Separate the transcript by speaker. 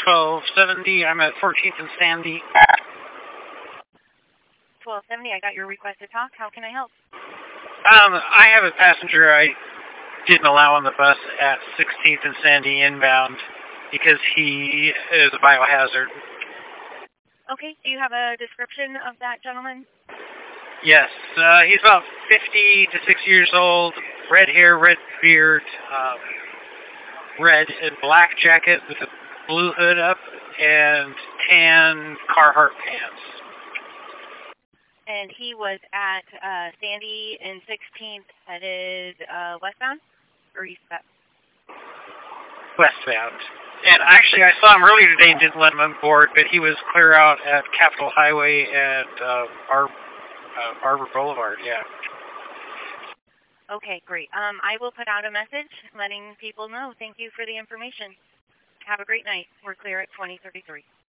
Speaker 1: 1270. I'm at 14th and Sandy.
Speaker 2: 1270, I got your request to talk. How can I help?
Speaker 1: I have a passenger I didn't allow on the bus at 16th and Sandy inbound because he is a biohazard.
Speaker 2: Okay, do you have a description of that gentleman?
Speaker 1: Yes, he's about 50 to 60 years old, red hair, red beard, red and black jacket with a blue hood up, and tan Carhartt pants.
Speaker 2: And he was at Sandy and 16th, headed westbound or eastbound?
Speaker 1: Westbound. And actually, I saw him earlier today and didn't let him on board, but he was clear out at Capitol Highway and Arbor Boulevard, yeah.
Speaker 2: Okay, great. I will put out a message letting people know. Thank you for the information. Have a great night. We're clear at 2033.